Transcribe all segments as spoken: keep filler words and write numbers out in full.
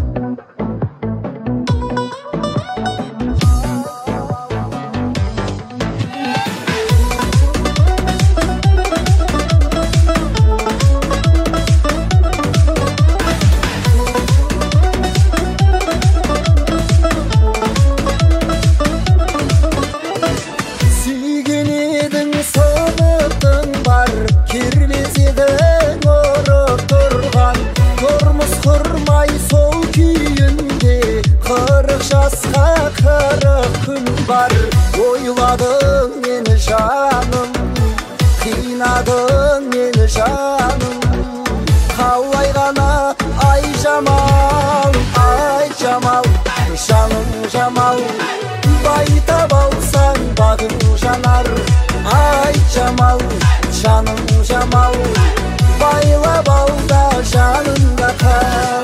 Oyladın meni жаным, қинадың мені жаным. Қалай ғана ай жамал, ай жамал, жаным жамал. Байтап алсаң бағың жанар, ай жамал, жаным жамал. Байлап ал да жанымда қал.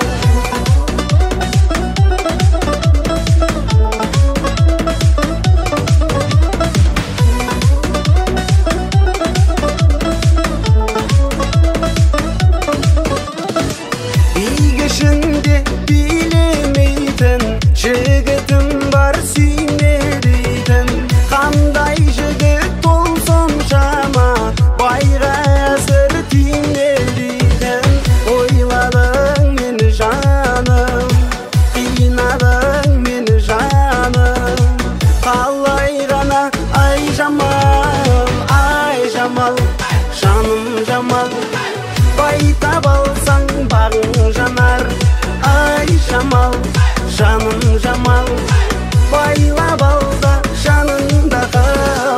Ішінде билемейтін жігітім бар сүйме дейтін. Қандай жігіт ол соншама байға әзір тиме дейтін. Ойладың мені жаным, қинадың мені жаным. Қалай ғана ай жамал, ай жамал, жаным жамал. Байтап алсаң бағың жанар, ай жамал, жаным жамал. Байлап ал да жаныңда қал.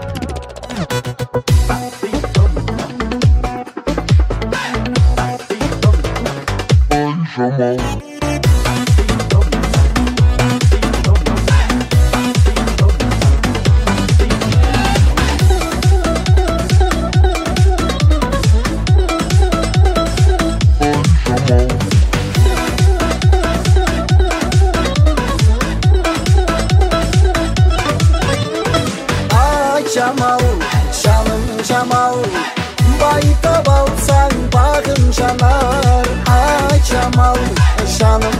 Жамал, жаным жамал, байтап алсаң бағым жанар, ай жамал, жаным